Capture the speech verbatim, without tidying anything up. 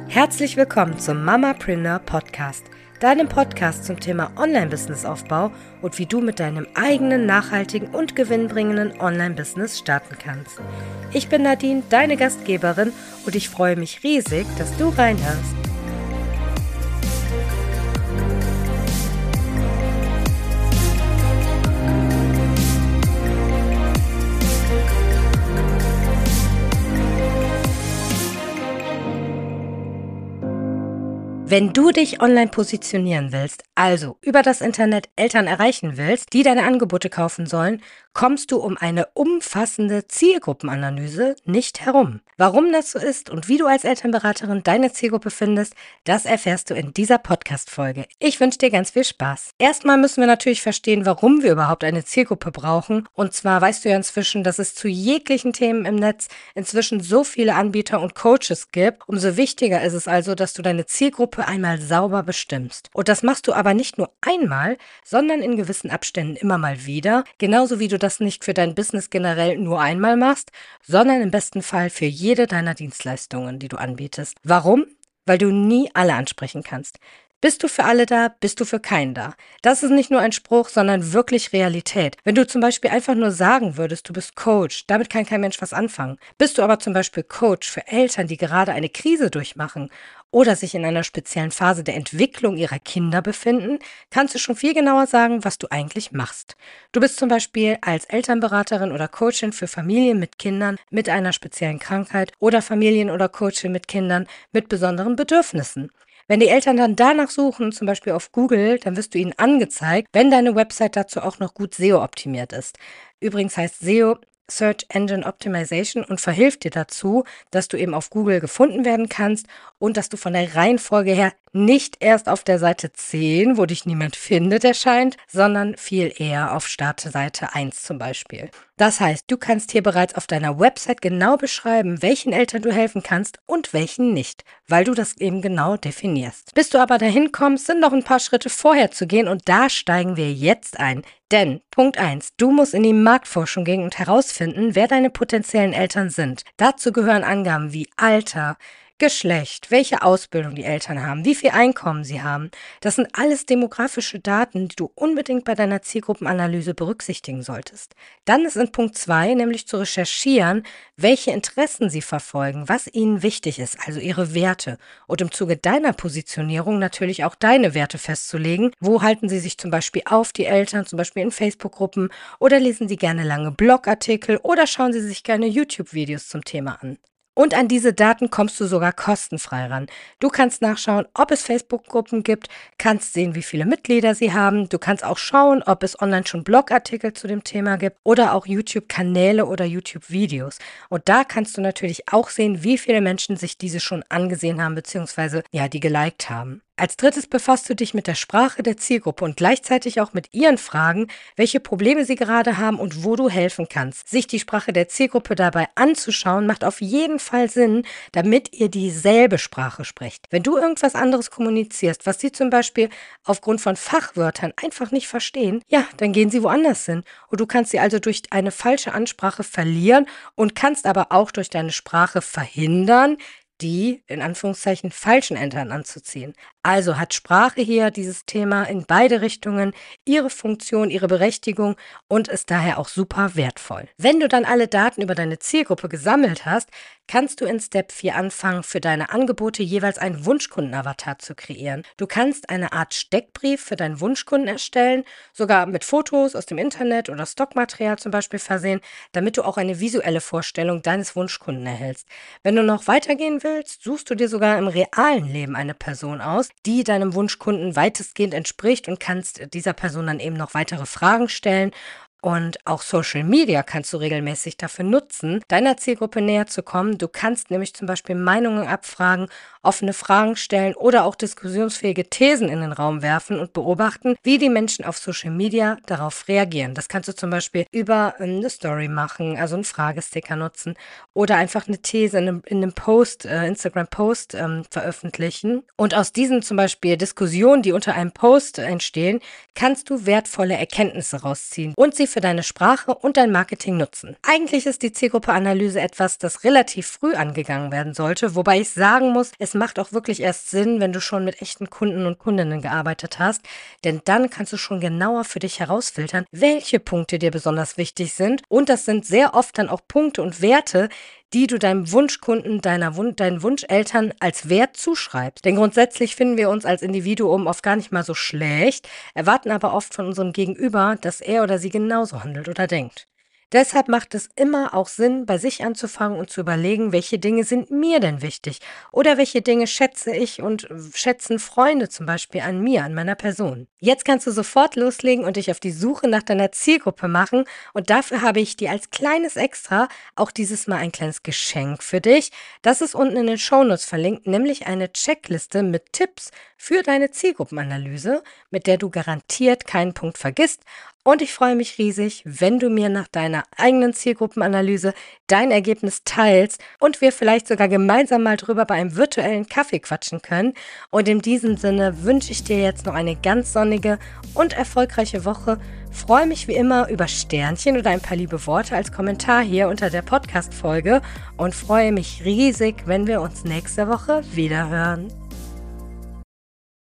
Herzlich willkommen zum Mamapreneur Podcast, deinem Podcast zum Thema Online-Business-Aufbau und wie du mit deinem eigenen, nachhaltigen und gewinnbringenden Online-Business starten kannst. Ich bin Nadine, deine Gastgeberin, und ich freue mich riesig, dass du reinhörst. Wenn du dich online positionieren willst, also über das Internet Eltern erreichen willst, die deine Angebote kaufen sollen, kommst du um eine umfassende Zielgruppenanalyse nicht herum. Warum das so ist und wie du als Elternberaterin deine Zielgruppe findest, das erfährst du in dieser Podcast-Folge. Ich wünsche dir ganz viel Spaß. Erstmal müssen wir natürlich verstehen, warum wir überhaupt eine Zielgruppe brauchen. Und zwar weißt du ja inzwischen, dass es zu jeglichen Themen im Netz inzwischen so viele Anbieter und Coaches gibt. Umso wichtiger ist es also, dass du deine Zielgruppe einmal sauber bestimmst. Und das machst du aber nicht nur einmal, sondern in gewissen Abständen immer mal wieder, genauso wie du das nicht für dein Business generell nur einmal machst, sondern im besten Fall für jede deiner Dienstleistungen, die du anbietest. Warum? Weil du nie alle ansprechen kannst. Bist du für alle da, bist du für keinen da. Das ist nicht nur ein Spruch, sondern wirklich Realität. Wenn du zum Beispiel einfach nur sagen würdest, du bist Coach, damit kann kein Mensch was anfangen. Bist du aber zum Beispiel Coach für Eltern, die gerade eine Krise durchmachen oder sich in einer speziellen Phase der Entwicklung ihrer Kinder befinden, kannst du schon viel genauer sagen, was du eigentlich machst. Du bist zum Beispiel als Elternberaterin oder Coachin für Familien mit Kindern mit einer speziellen Krankheit oder Familien oder Coachin mit Kindern mit besonderen Bedürfnissen. Wenn die Eltern dann danach suchen, zum Beispiel auf Google, dann wirst du ihnen angezeigt, wenn deine Website dazu auch noch gut S E O optimiert ist. Übrigens heißt S E O Search Engine Optimization und verhilft dir dazu, dass du eben auf Google gefunden werden kannst und dass du von der Reihenfolge her nicht erst auf der Seite zehn, wo dich niemand findet, erscheint, sondern viel eher auf Startseite eins zum Beispiel. Das heißt, du kannst hier bereits auf deiner Website genau beschreiben, welchen Eltern du helfen kannst und welchen nicht, weil du das eben genau definierst. Bis du aber dahin kommst, sind noch ein paar Schritte vorher zu gehen und da steigen wir jetzt ein. Denn Punkt eins, du musst in die Marktforschung gehen und herausfinden, wer deine potenziellen Eltern sind. Dazu gehören Angaben wie Alter, Geschlecht, welche Ausbildung die Eltern haben, wie viel Einkommen sie haben. Das sind alles demografische Daten, die du unbedingt bei deiner Zielgruppenanalyse berücksichtigen solltest. Dann ist in Punkt zwei nämlich zu recherchieren, welche Interessen sie verfolgen, was ihnen wichtig ist, also ihre Werte. Und im Zuge deiner Positionierung natürlich auch deine Werte festzulegen. Wo halten sie sich zum Beispiel auf, die Eltern, zum Beispiel in Facebook-Gruppen, oder lesen sie gerne lange Blogartikel oder schauen sie sich gerne YouTube-Videos zum Thema an. Und an diese Daten kommst du sogar kostenfrei ran. Du kannst nachschauen, ob es Facebook-Gruppen gibt, kannst sehen, wie viele Mitglieder sie haben. Du kannst auch schauen, ob es online schon Blogartikel zu dem Thema gibt oder auch YouTube-Kanäle oder YouTube-Videos. Und da kannst du natürlich auch sehen, wie viele Menschen sich diese schon angesehen haben, beziehungsweise ja, die geliked haben. Als drittes befasst du dich mit der Sprache der Zielgruppe und gleichzeitig auch mit ihren Fragen, welche Probleme sie gerade haben und wo du helfen kannst. Sich die Sprache der Zielgruppe dabei anzuschauen, macht auf jeden Fall Sinn, damit ihr dieselbe Sprache sprecht. Wenn du irgendwas anderes kommunizierst, was sie zum Beispiel aufgrund von Fachwörtern einfach nicht verstehen, ja, dann gehen sie woanders hin. Und du kannst sie also durch eine falsche Ansprache verlieren und kannst aber auch durch deine Sprache verhindern, die, in Anführungszeichen, falschen Eltern anzuziehen. Also hat Sprache hier dieses Thema in beide Richtungen ihre Funktion, ihre Berechtigung und ist daher auch super wertvoll. Wenn du dann alle Daten über deine Zielgruppe gesammelt hast, kannst du in Step vier anfangen, für deine Angebote jeweils einen Wunschkundenavatar zu kreieren. Du kannst eine Art Steckbrief für deinen Wunschkunden erstellen, sogar mit Fotos aus dem Internet oder Stockmaterial zum Beispiel versehen, damit du auch eine visuelle Vorstellung deines Wunschkunden erhältst. Wenn du noch weitergehen willst, suchst du dir sogar im realen Leben eine Person aus, die deinem Wunschkunden weitestgehend entspricht und kannst dieser Person dann eben noch weitere Fragen stellen. Und auch Social Media kannst du regelmäßig dafür nutzen, deiner Zielgruppe näher zu kommen. Du kannst nämlich zum Beispiel Meinungen abfragen, offene Fragen stellen oder auch diskussionsfähige Thesen in den Raum werfen und beobachten, wie die Menschen auf Social Media darauf reagieren. Das kannst du zum Beispiel über ähm, eine Story machen, also einen Fragesticker nutzen oder einfach eine These in einem, in einem Post, äh, Instagram-Post ähm, veröffentlichen. Und aus diesen zum Beispiel Diskussionen, die unter einem Post entstehen, kannst du wertvolle Erkenntnisse rausziehen und sie für deine Sprache und dein Marketing nutzen. Eigentlich ist die Zielgruppeanalyse etwas, das relativ früh angegangen werden sollte, wobei ich sagen muss, es macht auch wirklich erst Sinn, wenn du schon mit echten Kunden und Kundinnen gearbeitet hast, denn dann kannst du schon genauer für dich herausfiltern, welche Punkte dir besonders wichtig sind, und das sind sehr oft dann auch Punkte und Werte, die du deinem Wunschkunden, deiner Wun- deinen Wunscheltern als Wert zuschreibst. Denn grundsätzlich finden wir uns als Individuum oft gar nicht mal so schlecht, erwarten aber oft von unserem Gegenüber, dass er oder sie genauso handelt oder denkt. Deshalb macht es immer auch Sinn, bei sich anzufangen und zu überlegen, welche Dinge sind mir denn wichtig oder welche Dinge schätze ich und schätzen Freunde zum Beispiel an mir, an meiner Person. Jetzt kannst du sofort loslegen und dich auf die Suche nach deiner Zielgruppe machen, und dafür habe ich dir als kleines Extra auch dieses Mal ein kleines Geschenk für dich. Das ist unten in den Shownotes verlinkt, nämlich eine Checkliste mit Tipps für deine Zielgruppenanalyse, mit der du garantiert keinen Punkt vergisst. Und ich freue mich riesig, wenn du mir nach deiner eigenen Zielgruppenanalyse dein Ergebnis teilst und wir vielleicht sogar gemeinsam mal drüber bei einem virtuellen Kaffee quatschen können. Und in diesem Sinne wünsche ich dir jetzt noch eine ganz sonnige und erfolgreiche Woche. Freue mich wie immer über Sternchen oder ein paar liebe Worte als Kommentar hier unter der Podcast-Folge und freue mich riesig, wenn wir uns nächste Woche wiederhören.